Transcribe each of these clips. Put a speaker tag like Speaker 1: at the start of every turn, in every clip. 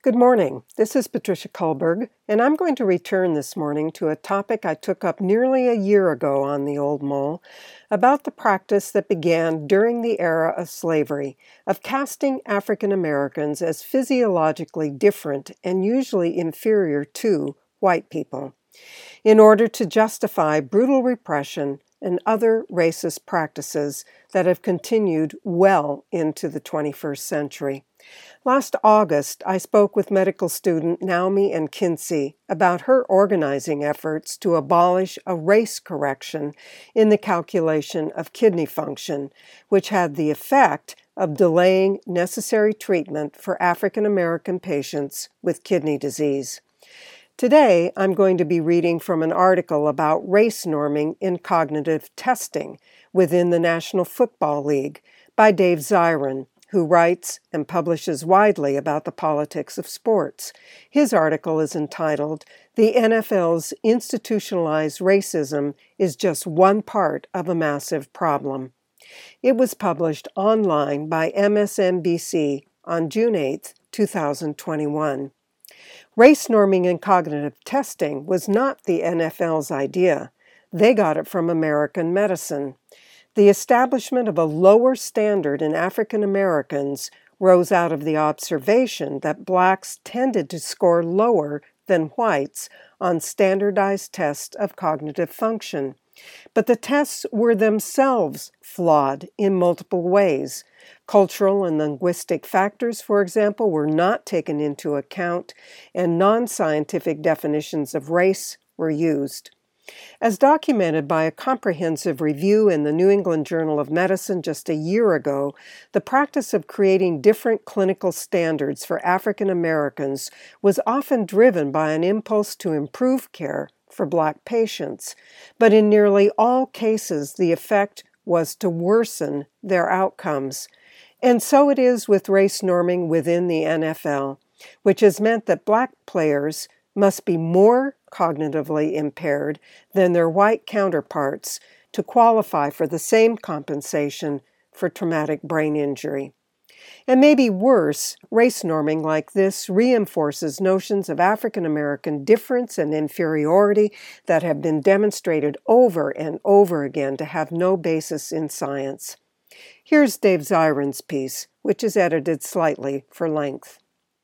Speaker 1: Good morning. This is Patricia Kullberg, and I'm going to return this morning to a topic I took up nearly a year ago on the Old Mole about the practice that began during the era of slavery of casting African Americans as physiologically different and usually inferior to white people in order to justify brutal repression and other racist practices that have continued well into the 21st century. Last August, I spoke with medical student Naomi and Kinsey about her organizing efforts to abolish a race correction in the calculation of kidney function, which had the effect of delaying necessary treatment for African American patients with kidney disease. Today, I'm going to be reading from an article about race norming in cognitive testing within the National Football League by Dave Zirin, who writes and publishes widely about the politics of sports. His article is entitled, "The NFL's Institutionalized Racism is Just One Part of a Massive Problem." It was published online by MSNBC on June 8, 2021. Race norming in cognitive testing was not the NFL's idea. They got it from American medicine. The establishment of a lower standard in African Americans rose out of the observation that blacks tended to score lower than whites on standardized tests of cognitive function. But the tests were themselves flawed in multiple ways. Cultural and linguistic factors, for example, were not taken into account, and non-scientific definitions of race were used. As documented by a comprehensive review in the New England Journal of Medicine just a year ago, the practice of creating different clinical standards for African Americans was often driven by an impulse to improve care for Black patients, but in nearly all cases the effect was to worsen their outcomes. And so it is with race norming within the NFL, which has meant that Black players must be more cognitively impaired than their white counterparts to qualify for the same compensation for traumatic brain injury. And maybe worse, race norming like this reinforces notions of African American difference and inferiority that have been demonstrated over and over again to have no basis in science. Here's Dave Zirin's piece, which is edited slightly for length.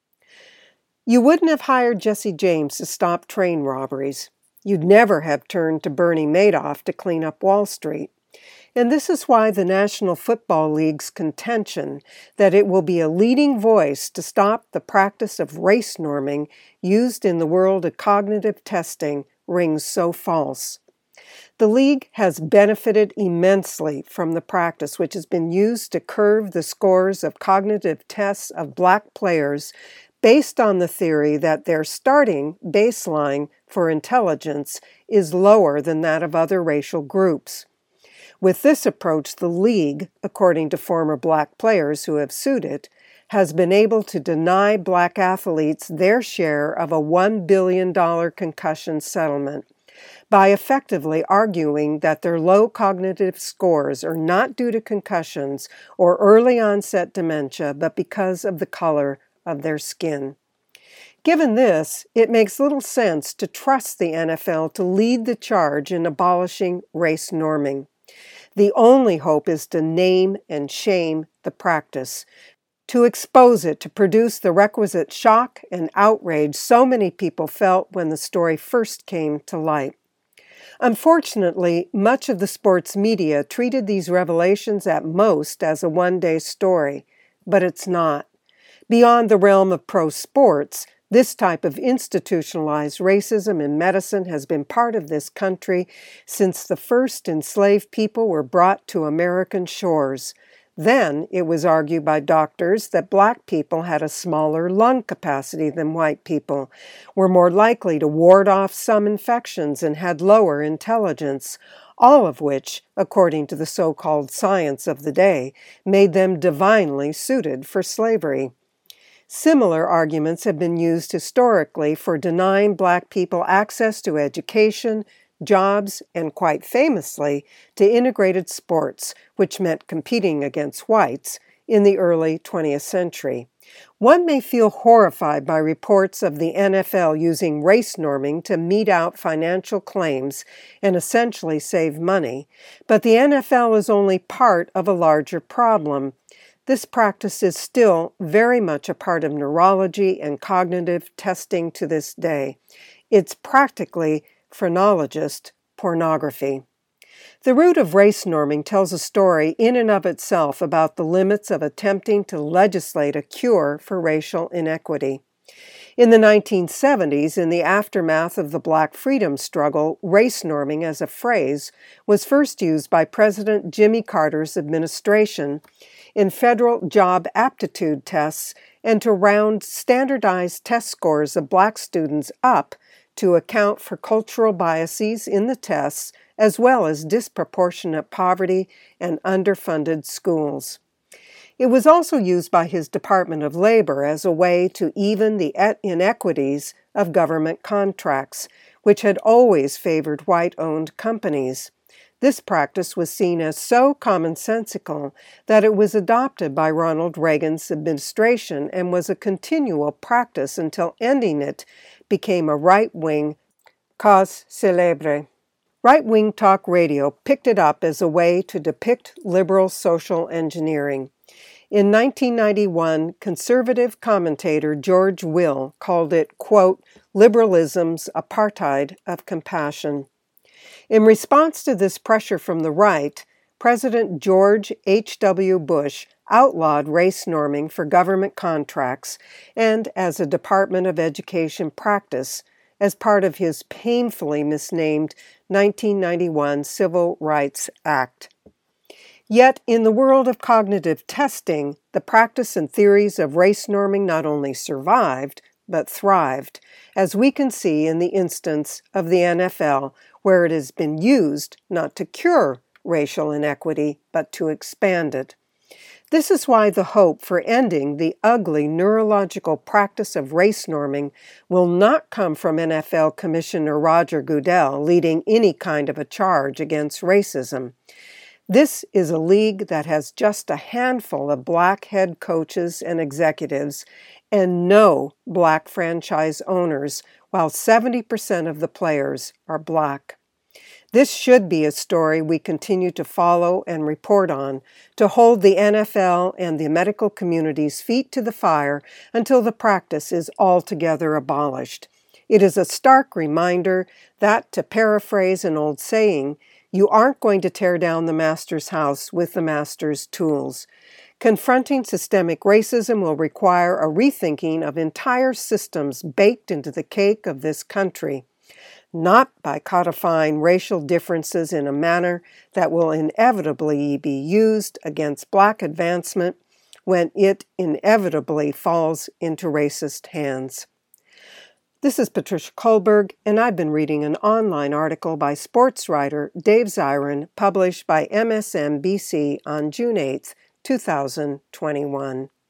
Speaker 1: You wouldn't have hired Jesse James to stop train robberies. You'd never have turned to Bernie Madoff to clean up Wall Street. And this is why the National Football League's contention that it will be a leading voice to stop the practice of race norming used in the world of cognitive testing rings so false. The league has benefited immensely from the practice which has been used to curve the scores of cognitive tests of Black players based on the theory that their starting baseline for intelligence is lower than that of other racial groups. With this approach, the league, according to former Black players who have sued it, has been able to deny Black athletes their share of a $1 billion concussion settlement by effectively arguing that their low cognitive scores are not due to concussions or early onset dementia, but because of the color of their skin. Given this, it makes little sense to trust the NFL to lead the charge in abolishing race norming. The only hope is to name and shame the practice, to expose it, to produce the requisite shock and outrage so many people felt when the story first came to light. Unfortunately, much of the sports media treated these revelations at most as a one-day story, but it's not. Beyond the realm of pro sports, this type of institutionalized racism in medicine has been part of this country since the first enslaved people were brought to American shores. Then it was argued by doctors that Black people had a smaller lung capacity than white people, were more likely to ward off some infections, and had lower intelligence, all of which, according to the so-called science of the day, made them divinely suited for slavery. Similar arguments have been used historically for denying Black people access to education, jobs, and quite famously, to integrated sports, which meant competing against whites in the early 20th century. One may feel horrified by reports of the NFL using race norming to mete out financial claims and essentially save money, but the NFL is only part of a larger problem. This practice is still very much a part of neurology and cognitive testing to this day. It's practically phrenologist pornography. The root of race norming tells a story in and of itself about the limits of attempting to legislate a cure for racial inequity. In the 1970s, in the aftermath of the Black freedom struggle, race norming as a phrase was first used by President Jimmy Carter's administration in federal job aptitude tests and to round standardized test scores of Black students up to account for cultural biases in the tests as well as disproportionate poverty and underfunded schools. It was also used by his Department of Labor as a way to even the inequities of government contracts, which had always favored white-owned companies. This practice was seen as so commonsensical that it was adopted by Ronald Reagan's administration and was a continual practice until ending it became a right-wing cause célèbre. Right-wing talk radio picked it up as a way to depict liberal social engineering. In 1991, conservative commentator George Will called it, quote, liberalism's apartheid of compassion. In response to this pressure from the right, President George H.W. Bush outlawed race norming for government contracts and as a Department of Education practice as part of his painfully misnamed 1991 Civil Rights Act. Yet, in the world of cognitive testing, the practice and theories of race norming not only survived, but thrived, as we can see in the instance of the NFL, where it has been used not to cure racial inequity, but to expand it. This is why the hope for ending the ugly neurological practice of race norming will not come from NFL Commissioner Roger Goodell leading any kind of a charge against racism. This is a league that has just a handful of Black head coaches and executives and no Black franchise owners, while 70% of the players are Black. This should be a story we continue to follow and report on, to hold the NFL and the medical community's feet to the fire until the practice is altogether abolished. It is a stark reminder that, to paraphrase an old saying, you aren't going to tear down the master's house with the master's tools. Confronting systemic racism will require a rethinking of entire systems baked into the cake of this country, not by codifying racial differences in a manner that will inevitably be used against Black advancement when it inevitably falls into racist hands. This is Patricia Kullberg, and I've been reading an online article by sports writer Dave Zirin, published by MSNBC on June 8, 2021.